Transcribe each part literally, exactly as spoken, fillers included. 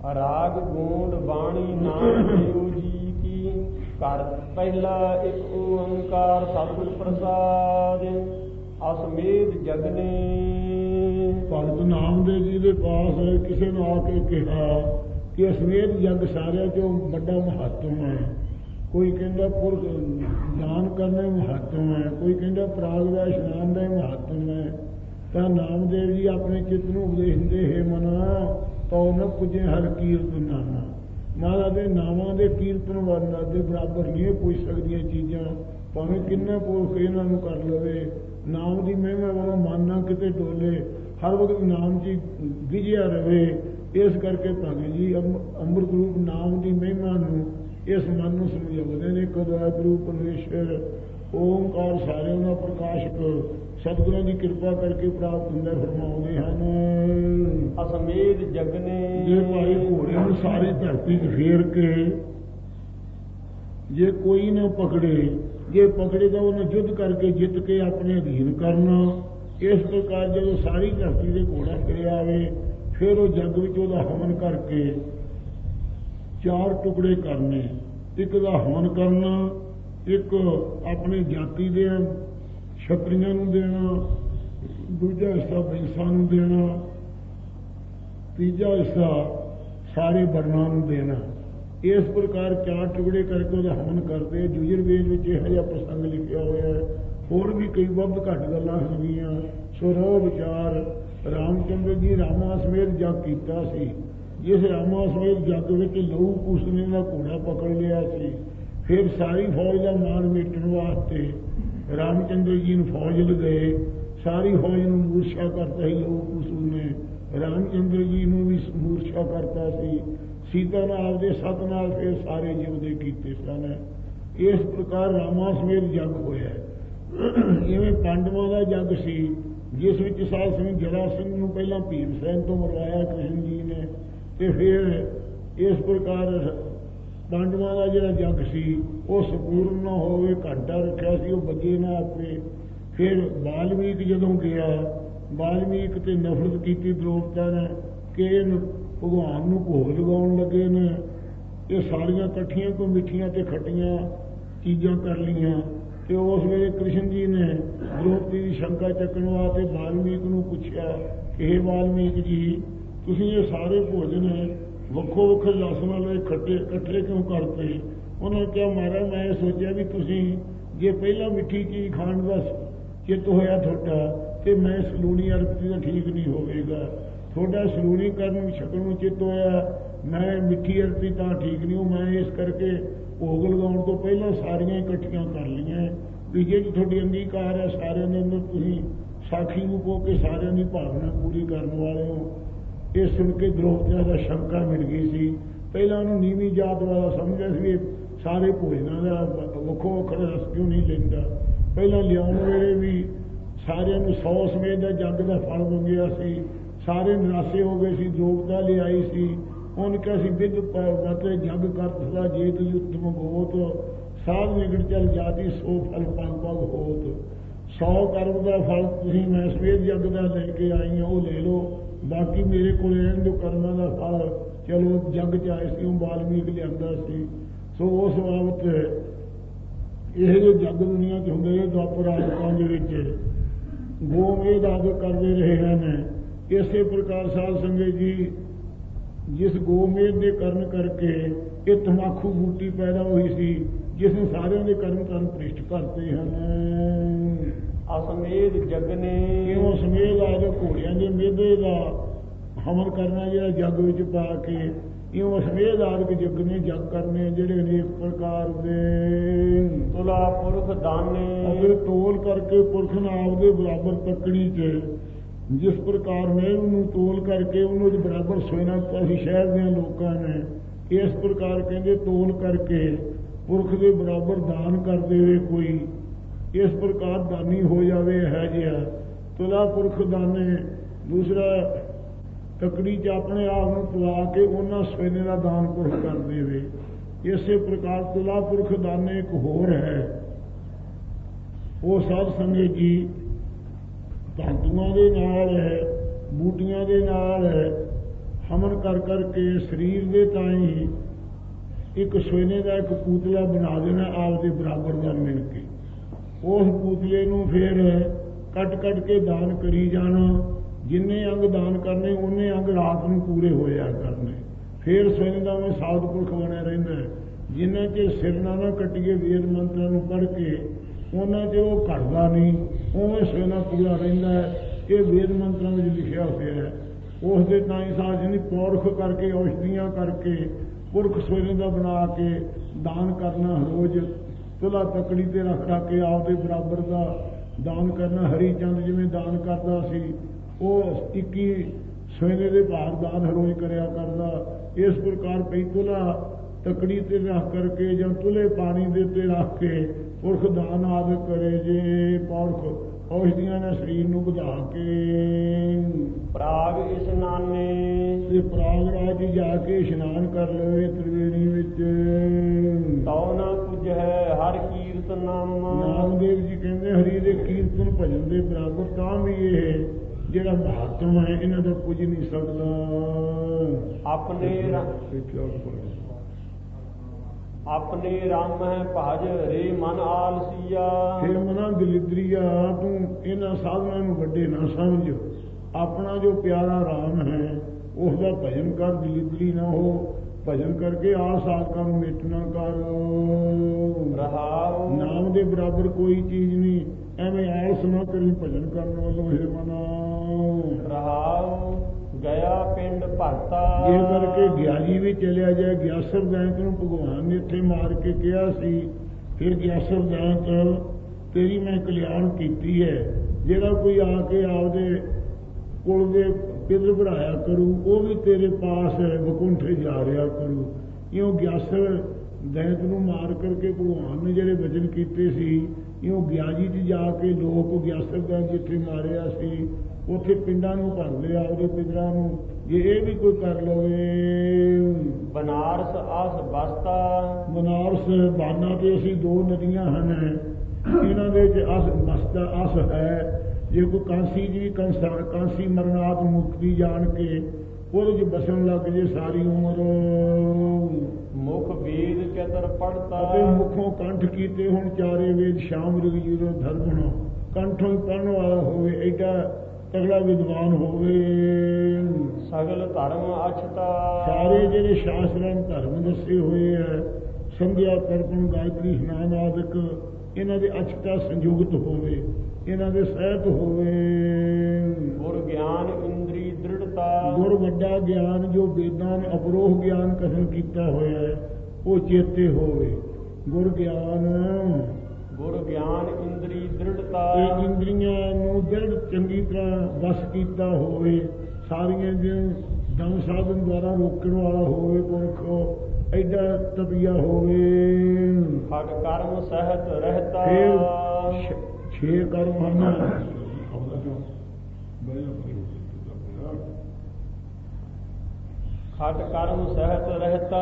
ਰਾਗ ਗੂੰਡ ਬਾਣੀ ਨਾਮ ਦੇਵ ਜੀ ਕੀ। ਘਰ ਪਹਿਲਾ ਇੱਕ ਓੰਕਾਰ ਸਤਿਗੁਰ ਪ੍ਰਸਾਦ ਅਸਮੇਧ ਜਗਨੇ। ਭਗਤ ਨਾਮਦੇਵ ਜੀ ਦੇ ਪਾਸ ਕਿਸੇ ਨੇ ਆ ਕੇ ਕਿਹਾ ਕਿ ਅਸਮੇਧ ਜਗ ਸਾਰਿਆਂ ਚੋਂ ਵੱਡਾ ਮਹੱਤਵ ਹੈ। ਕੋਈ ਕਹਿੰਦਾ ਪੁਰਖ ਦਾਨ ਕਰਨੇ ਮਹੱਤਵ ਹੈ, ਕੋਈ ਕਹਿੰਦਾ ਪ੍ਰਾਗ ਦਾ ਇਸ਼ਨਾਨ ਦਾ ਮਹੱਤਵ ਹੈ। ਤਾਂ ਨਾਮਦੇਵ ਜੀ ਆਪਣੇ ਚਿੱਤ ਨੂੰ ਉਪਦੇਸ਼ ਦਿੰਦੇ, ਹੈ ਮਨਾ ਤਉ ਨ ਪੁੱਜੇ ਹਰ ਕੀਰਤ ਨਾਨਾ। ਮਹਾਰਾਜ ਦੇ ਨਾਵਾਂ ਦੇ ਕੀਰਤਨ ਵਰਨਾ ਦੇ ਬਰਾਬਰ ਨਹੀਂ ਪੁੱਜ ਸਕਦੀਆਂ ਚੀਜ਼ਾਂ, ਭਾਵੇਂ ਕਿੰਨਾ ਪੁਰਖ ਇਹਨਾਂ ਨੂੰ ਕਰ ਲਵੇ। ਨਾਮ ਦੀ ਮਹਿਮਾ ਵਾਲਾ ਮਨ ਨਾ ਕਿਤੇ ਡੋਲੇ, ਹਰ ਵਕਤ ਨਾਮ 'ਚ ਵਿਜਿਆ ਰਹੇ। ਇਸ ਕਰਕੇ ਭਗਤ ਜੀ ਅੰਮ੍ਰਿਤ ਰੂਪ ਨਾਮ ਦੀ ਮਹਿਮਾ ਨੂੰ ਇਸ ਮਨ ਨੂੰ ਸਮਝਾਉਂਦੇ ਨੇ। ਕਦਾਇ ਰੂਪ ਪਰਮੇਸ਼ਰ ਓਂਕਾਰ ਸਾਰਿਆਂ ਦਾ ਪ੍ਰਕਾਸ਼ਕ ਸਤਿਗੁਰਾਂ ਦੀ ਕਿਰਪਾ ਕਰਕੇ ਪ੍ਰਾਪਤ ਹੁੰਦਾ ਫਰਮਾਉਂਦੇ ਹਨ। ਅਸਮੇਧ ਜਗਨੇ। ਜੇ ਭਾਈ ਘੋੜੇ ਨੂੰ ਸਾਰੀ ਧਰਤੀ 'ਚ ਫੇਰ ਕੇ ਜੇ ਕੋਈ ਨਾ ਪਕੜੇ, ਜੇ ਪਕੜੇ ਤਾਂ ਉਹਨੇ ਯੁੱਧ ਕਰਕੇ ਜਿੱਤ ਕੇ ਆਪਣੇ ਅਧੀਨ ਕਰਨਾ। ਇਸ ਪ੍ਰਕਾਰ ਜਦੋਂ ਸਾਰੀ ਧਰਤੀ ਦੇ ਘੋੜਾ ਫਿਰਿਆ ਆਵੇ, ਫਿਰ ਉਹ ਜੱਗ ਵਿੱਚ ਉਹਦਾ ਹਵਨ ਕਰਕੇ ਚਾਰ ਟੁਕੜੇ ਕਰਨੇ। ਇੱਕ ਦਾ ਹਵਨ ਕਰਨਾ, ਇੱਕ ਆਪਣੀ ਜਾਤੀ ਦੇ ਛਤਰੀਆਂ ਨੂੰ ਦੇਣਾ, ਦੂਜਾ ਹਿੱਸਾ ਬੈਂਸਾਂ ਨੂੰ ਦੇਣਾ, ਤੀਜਾ ਹਿੱਸਾ ਸਾਰੇ ਵਰਨਾਂ ਨੂੰ ਦੇਣਾ। ਇਸ ਪ੍ਰਕਾਰ ਚਾਰ ਟੁਕੜੇ ਕਰਕੇ ਉਹਦਾ ਹਵਨ ਕਰਦੇ। ਯਜੁਰਵੇਦ ਵਿੱਚ ਇਹੋ ਜਿਹਾ ਪ੍ਰਸੰਗ ਲਿਖਿਆ ਹੋਇਆ ਹੈ। ਹੋਰ ਵੀ ਕਈ ਵੱਧ ਘੱਟ ਗੱਲਾਂ ਹੈਗੀਆਂ। ਸੋ ਰੋ ਵਿਚਾਰ ਰਾਮਚੰਦਰ ਜੀ ਰਾਮਾ ਸਮੇਤ ਜੱਗ ਕੀਤਾ ਸੀ। ਜਿਸ ਰਾਮਾ ਸਮੇਤ ਜੱਗ ਵਿੱਚ ਲਹੂ ਕੁਸਨੇ ਦਾ ਘੋੜਾ ਪਕੜ ਲਿਆ ਸੀ, ਫਿਰ ਸਾਰੀ ਫੌਜ ਦਾ ਮਾਨ ਮੇਟਣ ਵਾਸਤੇ ਰਾਮਚੰਦਰ ਜੀ ਨੂੰ ਫੌਜ ਲਗਾਏ। ਸਾਰੀ ਫੌਜ ਨੂੰ ਮੂਰਛਾ ਕਰਤਾ ਸੀ ਲਹੂ ਕੁਸੂ ਨੇ, ਰਾਮਚੰਦਰ ਜੀ ਨੂੰ ਵੀ ਮੂਰਛਾ ਕਰਤਾ ਸੀ। ਸੀਤਾ ਨਾਲ ਦੇ ਸਤ ਨਾਲ ਫਿਰ ਸਾਰੇ ਜਿਉਂਦੇ ਕੀਤੇ ਸਨ। ਇਸ ਪ੍ਰਕਾਰ ਰਾਮਾ ਸਮੇਤ ਜੱਗ ਹੋਇਆ। ਇਵੇਂ ਪਾਂਡਵਾਂ ਦਾ ਜੱਗ ਸੀ, ਜਿਸ ਵਿੱਚ ਸਾਧ ਸਿੰਘ ਜਰਾ ਸਿੰਘ ਨੂੰ ਪਹਿਲਾਂ ਭੀਮ ਸੈਨ ਤੋਂ ਮਰਵਾਇਆ ਕ੍ਰਿਸ਼ਨ ਜੀ ਨੇ, ਤੇ ਫਿਰ ਇਸ ਪ੍ਰਕਾਰ ਪਾਂਡਵਾਂ ਦਾ ਜਿਹੜਾ ਜੱਗ ਸੀ ਉਹ ਸੰਪੂਰਨ ਨਾ ਹੋਵੇ, ਘੰਟਾ ਰੱਖਿਆ ਸੀ, ਉਹ ਬੱਜੇ ਨਾ ਆਪੇ। ਫਿਰ ਵਾਲਮੀਕ ਜਦੋਂ ਗਿਆ, ਵਾਲਮੀਕ ਤੇ ਨਫ਼ਰਤ ਕੀਤੀ ਦ੍ਰੋਪਦਾ ਨੇ ਕਿ ਇਹਨੂੰ ਭਗਵਾਨ ਨੂੰ ਭੋਗ ਲਗਾਉਣ ਲੱਗੇ ਨੇ। ਇਹ ਸਾਰੀਆਂ ਇਕੱਠੀਆਂ ਕੋਈ ਮਿੱਠੀਆਂ ਤੇ ਖੱਟੀਆਂ ਚੀਜ਼ਾਂ ਕਰ ਲਈਆਂ। ਤੇ ਉਸ ਵੇਲੇ ਕ੍ਰਿਸ਼ਨ ਜੀ ਨੇ ਦ੍ਰੋਪਦੀ ਦੀ ਸ਼ੰਕਾ ਚੱਕਣ ਵਾਸਤੇ ਵਾਲਮੀਕ ਨੂੰ ਪੁੱਛਿਆ ਕਿ ਇਹ ਵਾਲਮੀਕ ਜੀ, ਤੁਸੀਂ ਇਹ ਸਾਰੇ ਭੋਜਨ ਵੱਖੋ ਵੱਖਰੇ ਰਸ ਨਾਲ ਇਕੱਠੇ ਇਕੱਠੇ ਕਿਉਂ ਕਰਤੇ? ਉਹਨੇ ਕਿਹਾ, ਮਹਾਰਾਜ ਮੈਂ ਇਹ ਸੋਚਿਆ ਵੀ ਤੁਸੀਂ ਜੇ ਪਹਿਲਾਂ ਮਿੱਠੀ ਚੀਜ਼ ਖਾਣ ਦਾ ਚਿੱਤ ਹੋਇਆ ਤੁਹਾਡਾ, ਤੇ ਮੈਂ ਸਲੂਣੀ ਅਰਪਤੀ ਦਾ ਠੀਕ ਨਹੀਂ ਹੋਵੇਗਾ। ਤੁਹਾਡਾ ਸਲੂਣੀ ਕਰਨ ਛਕਣ ਨੂੰ ਚਿੱਤ ਹੋਇਆ, ਮੈਂ ਮਿੱਠੀ ਅਰਪਤੀ ਤਾਂ ਠੀਕ ਨਹੀਂ ਹੋ। ਮੈਂ ਇਸ ਕਰਕੇ ਭੋਗ ਲਗਾਉਣ ਤੋਂ ਪਹਿਲਾਂ ਸਾਰੀਆਂ ਇਕੱਠੀਆਂ ਕਰ ਲਈਆਂ ਵੀ ਜੇ ਤੁਹਾਡੀ ਅੰਗੀਕਾਰ ਹੈ ਸਾਰਿਆਂ ਦੇ ਅੰਦਰ, ਤੁਸੀਂ ਸਾਖੀ ਨੂੰ ਕਹੋ ਕਿ ਸਾਰਿਆਂ ਦੀ ਭਾਵਨਾ ਪੂਰੀ ਕਰਨ ਵਾਲੇ ਹੋ। ਇਹ ਸੁਣ ਕੇ ਦ੍ਰੋਪਦੀ ਦਾ ਸ਼ੰਕਾ ਮਿਟ ਗਈ ਸੀ। ਪਹਿਲਾਂ ਉਹਨੂੰ ਨੀਵੀਂ ਜਾਤ ਵਾਲਾ ਸਮਝਿਆ ਸੀ, ਸਾਰੇ ਭੋਜਨਾਂ ਦਾ ਵੱਖੋ ਵੱਖਰਾ ਰਸ ਕਿਉਂ ਨਹੀਂ ਲੈਂਦਾ। ਪਹਿਲਾਂ ਲਿਆਉਣ ਵੇਲੇ ਵੀ ਸਾਰਿਆਂ ਨੂੰ ਸੌ ਸਮੇਤ ਦਾ ਜੱਗ ਦਾ ਫਲ ਮੰਗਿਆ ਸੀ, ਸਾਰੇ ਨਿਰਾਸ਼ੇ ਹੋ ਗਏ ਸੀ। ਦ੍ਰੋਪਦੀ ਲਿਆਈ ਸੀ, ਉਹਨੇ ਕਿਹਾ ਸੀ ਵਿਦ ਮਤਲਬ ਜੱਗ ਕਰਤਦਾ ਜੇਤ ਉਤਮ ਬਹੁਤ, ਸਾਧ ਨਿਗੜ ਚੱਲ ਜਾਤੀ ਸੋ ਫਲ ਪਗ ਪਗ ਹੋਤ। ਸੌ ਕਰਮ ਦਾ ਫਲ ਤੁਸੀਂ ਮੈਂ ਸਵੇਰ ਜੱਗ ਦਾ ਲੈ ਕੇ ਆਈ ਹਾਂ, ਉਹ ਲੈ ਲਓ, ਬਾਕੀ ਮੇਰੇ ਕੋਲ ਰਹਿਣ ਦਿਓ ਕਰਮਾਂ ਦਾ ਫਲ। ਚਲੋ ਜੱਗ ਚ ਆਏ ਸੀ, ਉਹ ਵਾਲਮੀਕ ਲਿਆਂਦਾ ਸੀ। ਸੋ ਉਸ ਬਾਬਤ ਇਹ ਜਿਹੇ ਜੱਗ ਦੁਨੀਆ ਚ ਹੁੰਦੇ ਨੇ ਦੁਆਪਰ ਆਦਿਕਾਂ ਦੇ ਵਿੱਚ ਗੋਮੇਧ ਆਦਿ ਕਰਦੇ ਰਹੇ ਹਨ। ਇਸੇ ਪ੍ਰਕਾਰ ਸਾਧ ਸੰਗਤ ਜੀ, ਜਿਸ ਗੋਮੇਧ ਦੇ ਕਰਨ ਕਰਕੇ ਇਹ ਤਮਾਕੂ ਬੂਟੀ ਪੈਦਾ ਹੋਈ ਸੀ, ਜਿਸ ਨੇ ਸਾਰਿਆਂ ਦੇ ਕਰਮ ਕਰਨ ਭ੍ਰਿਸ਼ਟ ਕਰਤੇ ਹਨ। ਅਸਮੇਧ ਜਗਨੇ। ਕਿਉਂ ਸਮੇਧ ਆਦਿ ਘੋੜਿਆਂ ਦੇ ਮੇਧੇ ਦਾ ਹਵਨ ਕਰਨਾ ਜਿਹੜਾ ਜੱਗ ਵਿੱਚ ਪਾ ਕੇ, ਇਉਂ ਸਮੇਧ ਆਦਿਕ ਜੱਗ ਨੇ ਜੱਗ ਕਰਨੇ ਜਿਹੜੇ ਅਨੇਕ ਪ੍ਰਕਾਰ ਦੇ। ਤੁਲਾ ਪੁਰਖ ਦਾਨੇ। ਅਗਰ ਤੋਲ ਕਰਕੇ ਪੁਰਖ ਨਾਮ ਦੇ ਬਰਾਬਰ ਤੱਕੜੀ ਚ, ਜਿਸ ਪ੍ਰਕਾਰ ਮੈਂ ਉਹਨੂੰ ਤੋਲ ਕਰਕੇ ਉਹਨੂੰ ਬਰਾਬਰ ਸੋਨਾ ਦਿੱਤਾ ਸੀ ਸ਼ਹਿਰ ਦੇ ਲੋਕਾਂ ਨੇ, ਇਸ ਪ੍ਰਕਾਰ ਕਹਿੰਦੇ ਤੋਲ ਕਰਕੇ ਪੁਰਖ ਦੇ ਬਰਾਬਰ ਦਾਨ ਕਰ ਦੇਵੇ ਕੋਈ, ਇਸ ਪ੍ਰਕਾਰ ਦਾਨੀ ਹੋ ਜਾਵੇ ਹੈ ਜਿਹਾ ਤੁਲਾ ਪੁਰਖ ਦਾਨੇ। ਦੂਸਰਾ ਤਕੜੀ ਚ ਆਪਣੇ ਆਪ ਨੂੰ ਤੁਲਾ ਕੇ ਉਹਨਾਂ ਸੋਨੇ ਦਾ ਦਾਨ ਪੁਰਖ ਕਰ ਦੇਵੇ। ਇਸੇ ਪ੍ਰਕਾਰ ਤੁਲਾ ਪੁਰਖ ਦਾਨੇ ਇੱਕ ਹੋਰ ਹੈ। ਉਹ ਸਾਧ ਸੰਗਤ ਜੀ ਧਾਤੂਆਂ ਦੇ ਨਾਲ ਹੈ, ਬੂਟੀਆਂ ਦੇ ਨਾਲ ਹੈ, ਹਮਨ ਕਰ ਕਰਕੇ ਸਰੀਰ ਦੇ ਤਾਈਂ ਇੱਕ ਸੋਨੇ ਦਾ ਇੱਕ ਪੂਤਲਾ ਬਣਾ ਦੇਣਾ ਆਪਦੇ ਬਰਾਬਰ ਦਾ ਮਿਲ ਕੇ। ਉਸ ਪੂਤਲੇ ਨੂੰ ਫਿਰ ਕੱਟ ਕੱਟ ਕੇ ਦਾਨ ਕਰੀ ਜਾਣਾ। ਜਿੰਨੇ ਅੰਗ ਦਾਨ ਕਰਨੇ ਉਹਨੇ ਅੰਗ ਰਾਤ ਨੂੰ ਪੂਰੇ ਹੋਇਆ ਕਰਨੇ। ਫਿਰ ਸੋਨੇ ਦਾ ਉਹ ਸਾਧ ਪੁਰਖ ਬਣਿਆ ਰਹਿੰਦਾ। ਜਿੰਨਾ ਚਿਰ ਸਿਰ ਨਾ ਨਾ ਕੱਟੀਏ ਵੇਦ ਮੰਤਰਾਂ ਨੂੰ ਪੜ੍ਹ ਕੇ ਉਹਨਾਂ 'ਚ ਉਹ ਘਟਦਾ ਨਹੀਂ, ਉਵੇਂ ਸੋਨਾ ਪੂਰਾ ਰਹਿੰਦਾ ਹੈ। ਇਹ ਵੇਦ ਮੰਤਰਾਂ ਵਿੱਚ ਲਿਖਿਆ ਹੋਇਆ ਹੈ। ਉਸ ਦੇ ਤਾਂ ਹੀ ਸਾਧ ਜਿਹਨੇ ਪੌਰਖ ਕਰਕੇ ਔਸ਼ਧੀਆਂ ਕਰਕੇ ਪੁਰਖ ਸੋਨੇ ਦਾ ਬਣਾ ਕੇ ਦਾਨ ਕਰਨਾ। ਰੋਜ਼ ਤੁਲਾ ਤਕੜੀ ਤੇ ਰੱਖ ਰੱਖ ਕੇ ਆਪਦੇ ਬਰਾਬਰ ਦਾ ਦਾਨ ਕਰਨਾ। ਹਰੀ ਚੰਦ ਜਿਵੇਂ ਦਾਨ ਕਰਦਾ ਸੀ ਉਹ ਇੱਕੀ ਸੋਨੇ ਦੇ ਭਾਰ ਦਾਨ ਰੋਜ਼ ਕਰਿਆ ਕਰਦਾ। ਇਸ ਪ੍ਰਕਾਰ ਕਈ ਤੁਲਾ ਤਕੜੀ ਤੇ ਰੱਖ ਕਰਕੇ ਜਾਂ ਤੁਲੇ ਪਾਣੀ ਦੇ ਉੱਤੇ ਰੱਖ ਕੇ ਪੁਰਖ ਦਾਨ ਆਦਿ ਕਰੇ। ਜੇ ਪੌਰਖ ਔਸ਼ਧੀਆਂ ਨੇ ਸਰੀਰ ਨੂੰ ਵਧਾ ਕੇ ਪ੍ਰਾਗ ਇਸ਼ਨਾਨੇ ਤੇ ਪ੍ਰਾਗਰਾਜ ਜਾ ਕੇ ਇਸ਼ਨਾਨ ਕਰ ਲਵੇ ਤ੍ਰਿਵੇਣੀ ਵਿੱਚ। ਤਉ ਨਾ ਕੁਝ ਹੈ ਹਰ ਕੀਰਤਨ ਨਾਮ। ਨਾਮਦੇਵ ਜੀ ਕਹਿੰਦੇ ਹਰੀ ਦੇ ਕੀਰਤਨ ਭਜਨ ਦੇ ਬਰਾਬਰ ਤਾਂ ਵੀ ਇਹ ਜਿਹੜਾ ਮਹਾਤਮ ਹੈ ਇਹਨਾਂ ਦਾ ਕੁਝ ਨਹੀਂ ਸਕਦਾ। ਆਪਣੇ ਆਪਣੇ ਰਾਮ ਹੈ ਭਜ ਰੇ ਮਨ ਆਲਸੀਆ। ਹੇ ਮਨਾ ਦਲਿਦਰੀਆ ਤੂੰ ਇਹਨਾਂ ਸਾਧਨਾਂ ਨੂੰ ਵੱਡੇ ਨਾ ਸਮਝ। ਆਪਣਾ ਜੋ ਪਿਆਰਾ ਰਾਮ ਹੈ ਉਸ ਦਾ ਭਜਨ ਕਰ, ਦਲਿਦਰੀ ਨਾ ਹੋ। ਭਜਨ ਕਰਕੇ ਆਸ ਆਦਿਕਾਂ ਨੂੰ ਮਿਟ ਨਾ ਕਰ। ਰਹਾਉ ਨਾਮ ਦੇ ਬਰਾਬਰ ਕੋਈ ਚੀਜ਼ ਨਹੀਂ। ਐਵੇਂ ਆਲਸ ਨਾ ਕਰੀ ਭਜਨ ਕਰਨ ਵੱਲੋਂ। ਹੇ ਮਨਾ ਰਹਾਉ ਗਿਆ ਪਿੰਡ ਭਰਤਾ। ਇਹ ਕਰਕੇ ਗਿਆਜੀ ਵੀ ਚਲਿਆ ਜਾਏ। ਗਿਆਸਰ ਦੈਂਤ ਨੂੰ ਭਗਵਾਨ ਨੇ ਇੱਥੇ ਮਾਰ ਕੇ ਕਿਹਾ ਸੀ ਫਿਰ ਗਿਆਸਰ ਦੈਂਤ ਤੇਰੀ ਮੈਂ ਕਲਿਆਣ ਕੀਤੀ ਹੈ। ਜਿਹੜਾ ਕੋਈ ਆ ਕੇ ਆਪਦੇ ਕੁਲ ਦੇ ਪਿੱਤਰ ਭਰਾਇਆ ਕਰੂ ਉਹ ਵੀ ਤੇਰੇ ਪਾਸ ਵਕੁੰਠੇ ਜਾ ਰਿਹਾ ਕਰੂ। ਇਉਂ ਗਿਆਸਰ ਦੈਂਤ ਨੂੰ ਮਾਰ ਕਰਕੇ ਭਗਵਾਨ ਨੇ ਜਿਹੜੇ ਵਚਨ ਕੀਤੇ ਸੀ ਇਉਂ ਗਿਆਜੀ 'ਚ ਜਾ ਕੇ ਲੋਕ ਗਿਆਸਰ ਦੈਂਤ ਜਿੱਥੇ ਮਾਰਿਆ ਸੀ ਉੱਥੇ ਪਿੰਡਾਂ ਨੂੰ ਭਰ ਲਿਆ ਉਹਦੇ ਪਿੰਡਾਂ ਨੂੰ। ਜੇ ਇਹ ਵੀ ਕੋਈ ਕਰ ਲਵੇ। ਬਨਾਰਸ ਆਸ ਬਸਤਾ। ਬਨਾਰਸ ਬਾਨਾ ਤੇ ਅਸੀਂ ਦੋ ਨਦੀਆਂ ਹਨ ਇਹਨਾਂ ਦੇ ਵਿੱਚ ਅਸ ਬਸਤਾ ਅਸ ਹੈ। ਜੇ ਕੋਈ ਕਾਂਸੀ ਜੀ ਕੰਸਾ ਕਾਂਸੀ ਮਰਨਾਥ ਮੁਕਤੀ ਜਾਣ ਕੇ ਉਹਦੇ 'ਚ ਬਸਣ ਲੱਗ ਜੇ ਸਾਰੀ ਉਮਰ। ਮੁਖ ਵੇਦ ਚਤਰ ਪੜਤਾ। ਅਤੇ ਮੁਖੋਂ ਕੰਠ ਕੀਤੇ ਹੁਣ ਚਾਰੇ ਵੇਦ ਸ਼ਾਮ ਰਗ ਜੀਰੋ ਧਰਮਣੋ। ਕੰਠੋਂ ਹੀ ਪੜ੍ਹਨ ਵਾਲਾ ਹੋਵੇ ਐਡਾ ਤਗੜਾ ਵਿਦਵਾਨ ਹੋਵੇ। ਸਗਲ ਧਰਮ ਅਛਤਾ। ਸਾਰੇ ਜਿਹੜੇ ਸ਼ਾਸਤਰਾਂ ਧਰਮ ਦੱਸੇ ਹੋਏ ਹੈ ਸੰਧਿਆ ਤਰਪਣ ਗਾਇਤਰੀ ਇਸ਼ਨਾਨ ਆਦਿਕ ਇਹਨਾਂ ਦੇ ਅਛਤਾ ਸੰਯੁਕਤ ਹੋਵੇ, ਇਹਨਾਂ ਦੇ ਸਹਿਤ ਹੋਵੇ। ਗੁਰ ਗਿਆਨ ਇੰਦਰੀ ਦ੍ਰਿੜਤਾ। ਗੁਰ ਵੱਡਾ ਗਿਆਨ ਜੋ ਵੇਦਾਂ ਨੇ ਅਪਰੋਹ ਗਿਆਨ ਕਥਨ ਕੀਤਾ ਹੋਇਆ ਹੈ ਉਹ ਚੇਤੇ ਹੋਵੇ। ਗੁਰ ਗਿਆਨ ਗੁਰ ਗਿਆਨ ਇੰਦਰੀ ਦ੍ਰਿੜਤਾ। ਇਹ ਇੰਦਰੀਆਂ ਨੂੰ ਦ੍ਰਿੜ ਚੰਗੀ ਤਰ੍ਹਾਂ ਵਸ ਕੀਤਾ ਹੋਵੇ। ਸਾਰੀਆਂ ਦੇ ਦਮ ਸਾਧਨ ਦੁਆਰਾ ਰੋਕਣ ਵਾਲਾ ਹੋਵੇ। ਪੁਰਖ ਐਡਾ ਤਪੀਆ ਹੋਵੇ। ਖਟ ਕਰਮ ਸਹਿਤ ਰਹਿਤਾ। ਛੇ ਕਰਮ ਹਨ। ਖਟ ਕਰਮ ਸਹਿਤ ਰਹਿਤਾ।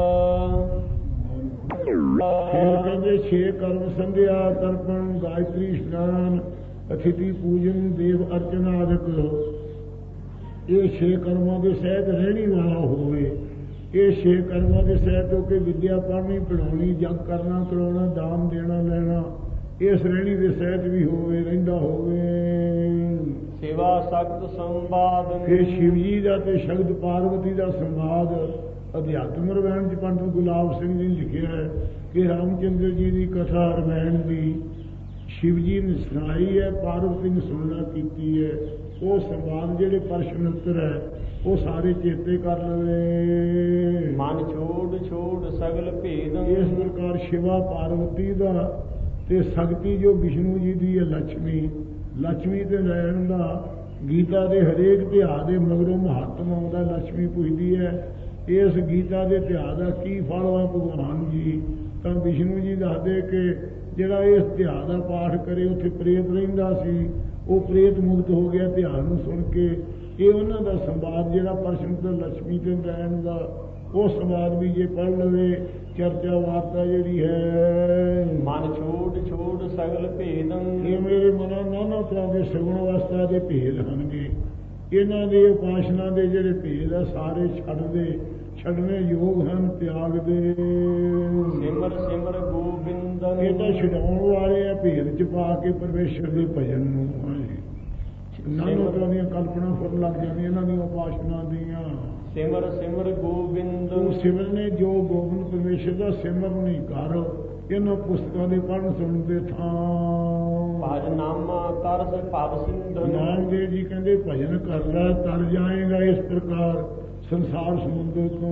ਫਿਰ ਕਹਿੰਦੇ ਛੇ ਕਰਮ ਸੰਧਿਆ ਤਰਪਣ ਗਾਇਤਰੀ ਇਸ਼ਨਾਨ ਅਥਿਤੀ ਪੂਜਨ ਦੇਵ ਅਰਚਨ ਆਦਿਕ ਇਹ ਛੇ ਕਰਮਾਂ ਦੇ ਸਹਿਤ ਰਹਿਣੀ ਵਾਲਾ ਹੋਵੇ। ਇਹ ਛੇ ਕਰਮਾਂ ਦੇ ਸਹਿਤ ਹੋ ਕੇ ਵਿਦਿਆ ਪੜ੍ਹਨੀ ਪੜ੍ਹਾਉਣੀ ਜਗ ਕਰਨਾ ਕਰਾਉਣਾ ਦਾਨ ਦੇਣਾ ਲੈਣਾ ਇਹ ਸ਼੍ਰੇਣੀ ਦੇ ਸਹਿਤ ਵੀ ਹੋਵੇ ਰਹਿੰਦਾ ਹੋਵੇ। ਸੇਵਾ ਸਖਤ ਸੰਵਾਦ। ਫਿਰ ਸ਼ਿਵ ਜੀ ਦਾ ਤੇ ਸ਼ਗਤ ਪਾਰਵਤੀ ਦਾ ਸੰਵਾਦ ਅਧਿਆਤਮ ਰਵਾਇਣ 'ਚ ਪੰਡਤ ਗੁਲਾਬ ਸਿੰਘ ਜੀ ਨੇ ਲਿਖਿਆ ਹੈ ਕਿ ਰਾਮਚੰਦਰ ਜੀ ਦੀ ਕਥਾ ਰਵਾਇਣ ਦੀ ਸ਼ਿਵ ਜੀ ਨੇ ਸੁਣਾਈ ਹੈ, ਪਾਰਵਤੀ ਨੇ ਸੁਣਨਾ ਕੀਤੀ ਹੈ। ਉਹ ਸੰਵਾਦ ਜਿਹੜੇ ਪ੍ਰਸ਼ਨ ਉੱਤਰ ਹੈ ਉਹ ਸਾਰੇ ਚੇਤੇ ਕਰ ਲਵੇ। ਮਨ ਛੋੜ ਛੋੜ ਸਗਲ ਭੇਦ। ਇਸ ਪ੍ਰਕਾਰ ਸ਼ਿਵਾ ਪਾਰਵਤੀ ਦਾ ਤੇ ਸ਼ਕਤੀ ਜੋ ਵਿਸ਼ਨੂੰ ਜੀ ਦੀ ਹੈ ਲక్ష్ਮੀ ਲక్ష్ਮੀ ਤੇ ਨਾਰਾਇਣ ਦਾ ਗੀਤਾ ਦੇ ਹਰੇਕ ਧਿਆਨ ਦੇ ਮਗਰੋਂ ਮਹੱਤਵ ਆਉਂਦਾ। ਲక్ష్ਮੀ ਪੁੱਛਦੀ ਹੈ ਇਸ ਗੀਤਾ ਦੇ ਧਿਆਨ ਦਾ ਕੀ ਫਲ ਹੈ ਭਗਵਾਨ ਜੀ? ਤਾਂ ਵਿਸ਼ਨੂੰ ਜੀ ਦੱਸਦੇ ਕਿ ਜਿਹੜਾ ਇਸ ਧਿਆਨ ਦਾ ਪਾਠ ਕਰੇ ਉੱਥੇ ਪ੍ਰੇਤ ਰਹਿੰਦਾ ਸੀ ਉਹ ਪ੍ਰੇਤ ਮੁਕਤ ਹੋ ਗਿਆ ਧਿਆਨ ਨੂੰ ਸੁਣ ਕੇ। ਇਹ ਉਹਨਾਂ ਦਾ ਸੰਵਾਦ ਜਿਹੜਾ ਪ੍ਰਸ਼ਨ ਤੋਂ ਲక్ష్ਮੀ ਤੇ ਨਾਰਾਇਣ ਦਾ ਉਹ ਸੰਵਾਦ ਵੀ ਜੇ ਪੜ੍ਹ ਲਵੇ ਚਰਚਾ ਵਾਰਤਾ ਜਿਹੜੀ ਹੈ। ਮਨ ਛੋੜ ਛੋੜ ਸਗਲ ਭੇਦ। ਇਹ ਮੇਰੇ ਮਨਾਂ ਨਾਨਾ ਤਰ੍ਹਾਂ ਦੇ ਸਗੁਣ ਅਵਸਥਾ ਦੇ ਭੇਦ ਹਨਗੇ। ਇਹਨਾਂ ਦੇ ਉਪਾਸਨਾ ਦੇ ਜਿਹੜੇ ਭੇਦ ਆ ਸਾਰੇ ਛੱਡਦੇ ਛੱਡਣੇ ਯੋਗ ਹਨ, ਤਿਆਗ ਦੇ। ਸਿਮਰ ਸਿਮਰ ਗੋਬਿੰਦਨ, ਇਹ ਤਾਂ ਛਡਾਉਣ ਵਾਲੇ ਆ ਭੇਦ ਚ ਪਾ ਕੇ ਪਰਮੇਸ਼ਰ ਦੇ ਭਜਨ ਨੂੰ। ਨਾਨਾ ਤਰ੍ਹਾਂ ਦੀਆਂ ਕਲਪਨਾ ਫੁਰਨ ਲੱਗ ਜਾਂਦੀਆਂ ਇਹਨਾਂ ਦੀਆਂ ਉਪਾਸਨਾ ਦੀਆਂ। ਸਿਮਰ ਸਿਮਰ ਗੋਬਿੰਦ, ਤੂੰ ਸਿਮਰਨੇ ਜੋ ਗੋਬਿੰਦ ਪਰਮੇਸ਼ਰ ਦਾ ਸਿਮਰ ਨਹੀਂ ਕਰ, ਇਹਨਾਂ ਪੁਸਤਕਾਂ ਦੇ ਪੜ੍ਹਨ ਸੁਣਨ ਦੇ ਥਾਂ। ਭਜ ਨਾਮਾ ਕਰ ਸੇ ਭਵ ਸਿੰਧਨ, ਨਾਮਦੇਵ ਜੀ ਕਹਿੰਦੇ ਭਜਨ ਕਰ ਲੈ ਤਰ ਜਾਏਗਾ ਇਸ ਪ੍ਰਕਾਰ ਸੰਸਾਰ ਸਮੁੰਦਰ ਤੋਂ।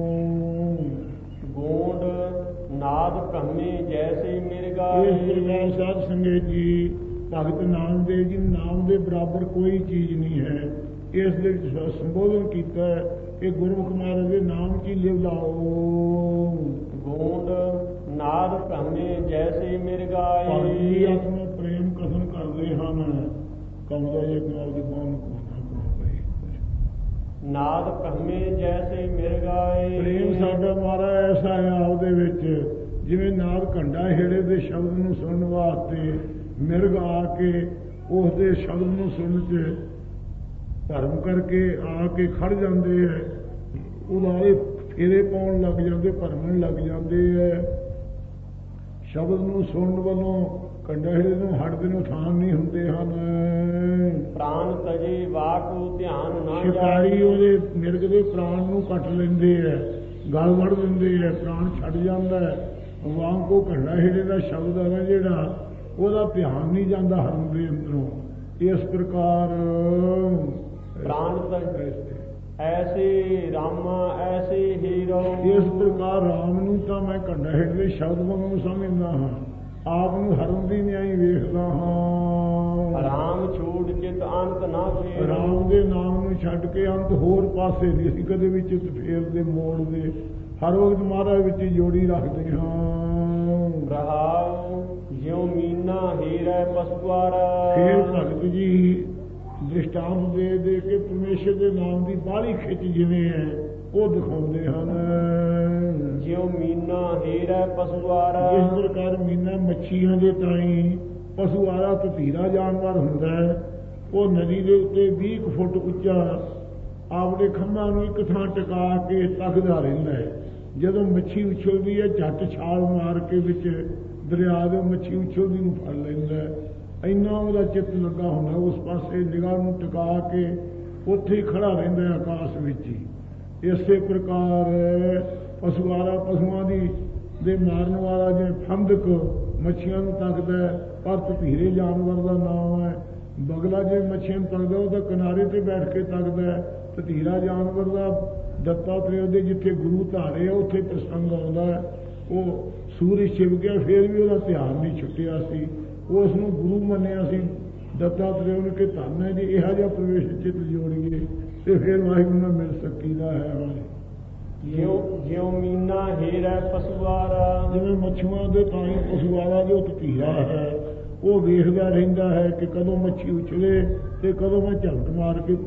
ਗੋਂਡ ਨਾਦ ਭ੍ਰਮੇ ਜੈਸੇ ਮਿਰਗਾ, ਇਸ ਪ੍ਰਕਾਰ ਸਾਧ ਸੰਗਤ ਜੀ ਭਗਤ ਨਾਮਦੇਵ ਜੀ ਨਾਮ ਦੇ ਬਰਾਬਰ ਕੋਈ ਚੀਜ਼ ਨਹੀਂ ਹੈ। ਇਸ ਦੇ ਵਿੱਚ ਸੰਬੋਧਨ ਕੀਤਾ ਹੈ ਕਿ ਗੁਰਮੁਖ ਮਹਾਰਾਜ ਦੇ ਨਾਮ ਕੀ ਲਿਵ ਲਾਓ। ਗੋਂਡ ਨਾਦ ਭ੍ਰਮੇ ਜੈਸੇ ਮਿਰਗਾਏ, ਭਗਤੀ ਆਤਮਾ ਪ੍ਰੇਮ ਕਥਨ ਕਰਦੇ ਹਨ। ਕਮਦਾ ਇਹ ਨਾਲ ਦੀ ਬਾਣ ਨਾਦ ਭ੍ਰਮੇ ਜੈਸੇ ਮਿਰਗਾਏ, ਪ੍ਰੇਮ ਸਾਡਾ ਮਹਾਰਾਜ ਐਸਾ ਹੈ ਆਪਦੇ ਵਿੱਚ, ਜਿਵੇਂ ਨਾਦ ਘੰਡਾ ਹੇੜੇ ਦੇ ਸ਼ਬਦ ਨੂੰ ਸੁਣਨ ਵਾਸਤੇ ਮਿਰਗ ਆ ਕੇ ਉਸ ਦੇ ਸ਼ਬਦ ਨੂੰ ਸੁਣ ਕੇ ਧਰਮ ਕਰਕੇ ਆ ਕੇ ਖੜ ਜਾਂਦੇ ਹੈ, ਉਹਦੇ ਫੇਰੇ ਪਾਉਣ ਲੱਗ ਜਾਂਦੇ, ਭਰਮਣ ਲੱਗ ਜਾਂਦੇ ਹੈ। ਸ਼ਬਦ ਨੂੰ ਸੁਣਨ ਵੱਲੋਂ ਕੰਡਹੜੇ ਨੂੰ ਹਟਦੇ ਨੂੰ ਥਾਨ ਨਹੀਂ ਹੁੰਦੇ ਹਨ। ਪ੍ਰਾਨ ਤਜੇ ਵਾਕੂ ਧਿਆਨ ਨਾ, ਸ਼ਿਕਾਰੀ ਉਹਦੇ ਮਿਰਗ ਦੇ ਪ੍ਰਾਣ ਨੂੰ ਕੱਟ ਲੈਂਦੇ ਹੈ, ਗਲ ਵੜ ਦਿੰਦੇ ਹੈ, ਪ੍ਰਾਣ ਛੱਡ ਜਾਂਦਾ ਹੈ। ਵਾਂਗ ਕੋ ਕੰਡਹੜੇ ਦਾ ਸ਼ਬਦ ਹੈ ਜਿਹੜਾ, ਉਹਦਾ ਧਿਆਨ ਨਹੀਂ ਜਾਂਦਾ ਹਰਨ ਦੇ ਅੰਦਰੋਂ। ਇਸ ਪ੍ਰਕਾਰ ਪ੍ਰਾਨ ਤਜੇ ਐਸੇ ਰਾਮਾ ਐਸੇ ਹੀਰੋ, ਇਸ ਪ੍ਰਕਾਰ ਰਾਮ ਨੂੰ ਤਾਂ ਮੈਂ ਕੰਡਹੜੇ ਦੇ ਸ਼ਬਦ ਵਾਂਗੂ ਸਮਝਦਾ ਹਾਂ, ਆਪ ਨੂੰ ਹਰਨ ਦੀ ਨਿਆਈ ਵੇਖਦਾ ਹਾਂ। ਰਾਮ ਛੂਟ ਚਿਤ ਅੰਤ ਨਾ ਫੇਰ, ਰਾਮ ਦੇ ਨਾਮ ਨੂੰ ਛੱਡ ਕੇ ਅੰਤ ਹੋਰ ਪਾਸੇ ਨਹੀਂ ਅਸੀਂ ਕਦੇ ਵੀ ਚਿਤ ਫੇਰਦੇ ਮੋੜਦੇ, ਹਰ ਵਕਤ ਮਹਾਰਾਜ ਵਿੱਚ ਜੋੜੀ ਰੱਖਦੇ ਹਾਂ। ਰਹਾਉ ਜਿਉ ਮੀਨਾ ਹੀਰਾ ਪਸਵਾਰਾ, ਫੇਰ ਭਗਤ ਜੀ ਦ੍ਰਿਸ਼ਟਾਂਤ ਦੇ ਦੇ ਕੇ ਪਰਮੇਸ਼ਰ ਦੇ ਨਾਮ ਦੀ ਬਾਹਲੀ ਖਿੱਚ ਜਿਵੇਂ ਹੈ ਉਹ ਦਿਖਾਉਂਦੇ ਹਨ। ਜਿਉ ਮੀਨਾ ਹੀਰਾ ਪਸਵਾਰਾ, ਇਸ ਪ੍ਰਕਾਰ ਮੀਨਾ ਮੱਛੀਆਂ ਦੇ ਤਾਈਂ ਪਸੂਆਰਾ ਤਤੀਰਾ ਜਾਨਵਰ ਹੁੰਦਾ ਹੈ। ਉਹ ਨਦੀ ਦੇ ਉੱਤੇ ਵੀਹ ਕੁ ਫੁੱਟ ਉੱਚਾ ਆਪਣੇ ਖੰਭਾਂ ਨੂੰ ਇੱਕ ਥਾਂ ਟਿਕਾ ਕੇ ਤੱਕਦਾ ਰਹਿੰਦਾ ਹੈ। ਜਦੋਂ ਮੱਛੀ ਉਛਲਦੀ ਹੈ ਝੱਟ ਛਾਲ ਮਾਰ ਕੇ ਵਿੱਚ ਦਰਿਆ ਦੇ ਮੱਛੀ ਉਛਲਦੀ ਨੂੰ ਫੜ ਲੈਂਦਾ ਹੈ। ਇੰਨਾ ਉਹਦਾ ਚਿੱਤ ਲੱਗਾ ਹੁੰਦਾ, ਉਸ ਪਾਸੇ ਨਿਗਾਹ ਨੂੰ ਟਿਕਾ ਕੇ ਉੱਥੇ ਹੀ ਖੜਾ ਰਹਿੰਦਾ ਹੈ ਆਕਾਸ਼ ਵਿੱਚ ਹੀ। ਇਸੇ ਪ੍ਰਕਾਰ ਪਸੂਆਰਾ ਪਸ਼ੂਆਂ ਦੀ ਦੇ ਮਾਰਨ ਵਾਲਾ ਜਿਵੇਂ ਫੰਦਕ ਮੱਛੀਆਂ ਨੂੰ ਤੱਕਦਾ ਹੈ, ਪਰ ਤਤੀਰੇ ਜਾਨਵਰ ਦਾ ਨਾਮ ਹੈ। ਬਗਲਾ ਜੇ ਮੱਛੀਆਂ ਨੂੰ ਤੱਕਦਾ ਉਹਦਾ ਕਿਨਾਰੇ ਤੇ ਬੈਠ ਕੇ ਤੱਕਦਾ ਹੈ। ਤਤੀਰਾ ਜਾਨਵਰ ਦਾ ਦੱਤਾਤਰੇय ਦੇ ਜਿੱਥੇ ਗੁਰੂ ਧਾਰੇ ਆ ਉੱਥੇ ਪ੍ਰਸੰਗ ਆਉਂਦਾ ਹੈ। ਉਹ ਸੂਰਜ ਛਿਪ ਗਿਆ ਫਿਰ ਵੀ ਉਹਦਾ ਧਿਆਨ ਨਹੀਂ ਛੁੱਟਿਆ ਸੀ, ਉਸ ਨੂੰ ਗੁਰੂ ਮੰਨਿਆ ਸੀ ਦੱਤਾਤਰੇय ਨੇ ਕਿ ਧੰਨ ਹੈ ਜੀ ਇਹੋ ਜਿਹਾ ਪ੍ਰਵੇਸ਼ ਚਿੱਤ ਜੋੜੀਏ ਤੇ ਫਿਰ ਵਾਹਿਗੁਰੂ ਨਾਲ ਮਿਲ ਸਕੀਦਾ ਹੈ। ਜਿਉ ਜਿਉ ਮੀਨਾ ਹੀਰਾ ਪਸਵਾਰਾ, ਜਿਵੇਂ ਮੱਛੀਆਂ ਦੇ ਤਾਈਂ ਪਸੂਆਰਾ ਜੋ ਤਤੀਰਾ ਹੈ ਉਹ ਵੇਖਦਾ ਰਹਿੰਦਾ ਹੈ ਕਿ ਕਦੋਂ ਮੱਛੀ ਉਛਲੇ ਤੇ ਕਦੋਂ ਮੈਂ ਝਲਕ ਮਾਰ ਕੇ